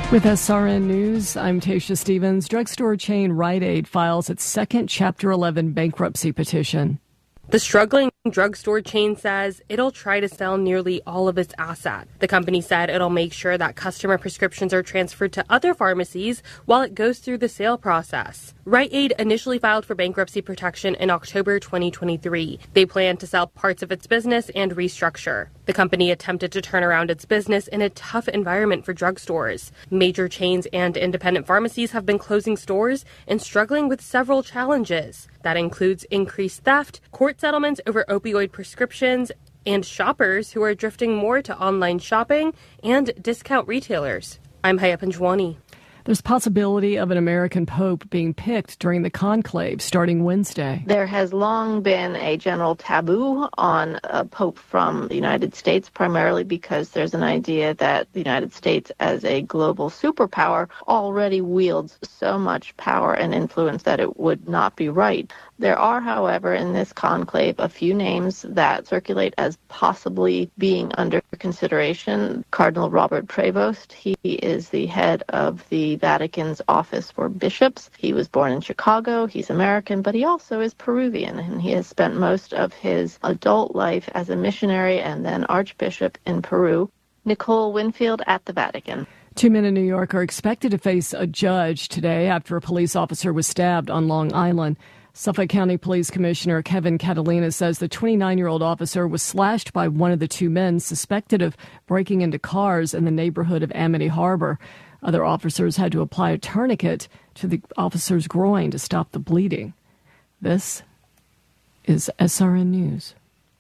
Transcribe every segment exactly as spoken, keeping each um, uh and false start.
With S R N News, I'm Tasha Stevens. Drugstore chain Rite Aid files its second Chapter eleven bankruptcy petition. The struggling drugstore chain says it'll try to sell nearly all of its assets. The company said it'll make sure that customer prescriptions are transferred to other pharmacies while it goes through the sale process. Rite Aid initially filed for bankruptcy protection in October twenty twenty-three. They plan to sell parts of its business and restructure. The company attempted to turn around its business in a tough environment for drugstores. Major chains and independent pharmacies have been closing stores and struggling with several challenges. That includes increased theft, court settlements over opioid prescriptions, and shoppers who are drifting more to online shopping and discount retailers. I'm Haya Panjwani. There's possibility of an American pope being picked during the conclave starting Wednesday. There has long been a general taboo on a pope from the United States, primarily because there's an idea that the United States as a global superpower already wields so much power and influence that it would not be right. There are, however, in this conclave, a few names that circulate as possibly being under consideration. Cardinal Robert Prevost, he is the head of the Vatican's Office for Bishops. He was born in Chicago. He's American, but he also is Peruvian, and he has spent most of his adult life as a missionary and then archbishop in Peru. Nicole Winfield at the Vatican. Two men in New York are expected to face a judge today after a police officer was stabbed on Long Island. Suffolk County Police Commissioner Kevin Catalina says the twenty-nine-year-old officer was slashed by one of the two men suspected of breaking into cars in the neighborhood of Amity Harbor. Other officers had to apply a tourniquet to the officer's groin to stop the bleeding. This is S R N News.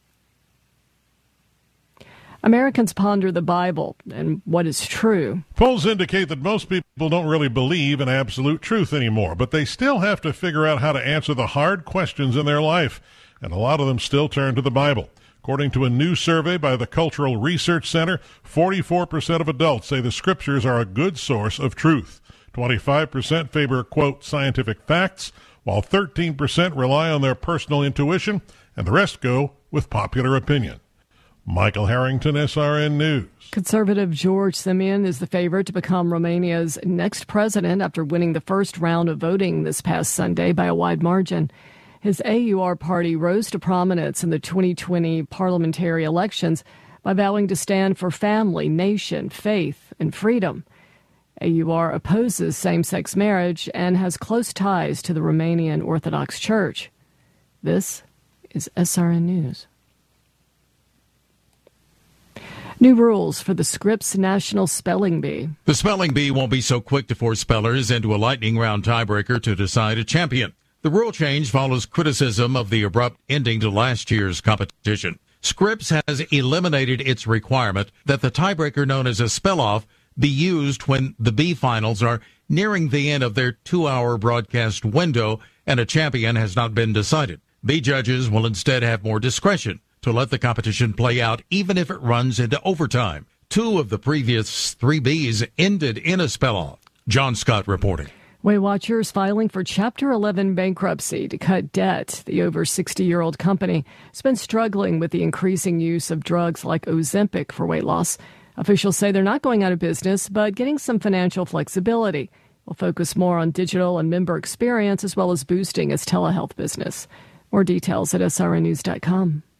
Americans ponder the Bible and what is true. Polls indicate that most people don't really believe in absolute truth anymore, but they still have to figure out how to answer the hard questions in their life, and a lot of them still turn to the Bible. According to a new survey by the Cultural Research Center, forty-four percent of adults say the scriptures are a good source of truth. twenty-five percent favor, quote, scientific facts, while thirteen percent rely on their personal intuition, and the rest go with popular opinion. Michael Harrington, S R N News. Conservative George Simeon is the favorite to become Romania's next president after winning the first round of voting this past Sunday by a wide margin. His A U R party rose to prominence in the twenty twenty parliamentary elections by vowing to stand for family, nation, faith, and freedom. A U R opposes same-sex marriage and has close ties to the Romanian Orthodox Church. This is S R N News. New rules for the Scripps National Spelling Bee. The Spelling Bee won't be so quick to force spellers into a lightning round tiebreaker to decide a champion. The rule change follows criticism of the abrupt ending to last year's competition. Scripps has eliminated its requirement that the tiebreaker known as a spell-off be used when the Bee finals are nearing the end of their two-hour broadcast window and a champion has not been decided. Bee judges will instead have more discretion to let the competition play out even if it runs into overtime. Two of the previous three Bees ended in a spell-off. John Scott reporting. Weight Watchers filing for Chapter eleven bankruptcy to cut debt. The over sixty-year-old company has been struggling with the increasing use of drugs like Ozempic for weight loss. Officials say they're not going out of business, but getting some financial flexibility. Will focus more on digital and member experience as well as boosting its telehealth business. More details at S R N news dot com.